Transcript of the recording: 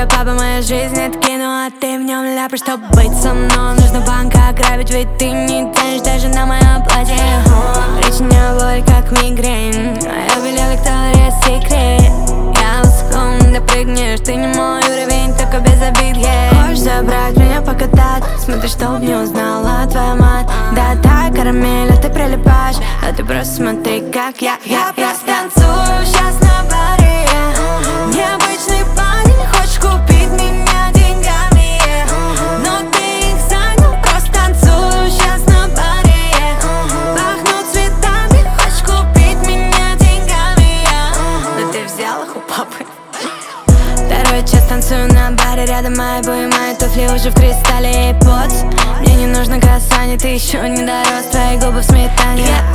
твой папа, моя жизнь это кино, а ты в нем ляпаешь. Чтобы быть со мной, нужно банк ограбить, ведь ты не тянешь даже на мое платье. Причиняю боль, как мигрень, а я велел Виктория Секрет. Я высоко, допрыгнешь, ты не мой уровень, только без обид, Хочешь забрать меня покатать, смотри, чтоб не узнала твоя мать. Да, та карамель, а ты прилипаешь, а ты просто смотри, как я просто танцую сейчас на баре. Необычный парень, хочешь купить меня деньгами, но ты их занял, просто танцую сейчас на баре. Пахну цветами, хочешь купить меня деньгами, но ты взял их у папы. Второй час танцую на баре, рядом мои обуви, мои туфли уже в кристалле и пот. Мне не нужно касание, ты еще не дорос, твои губы в сметане.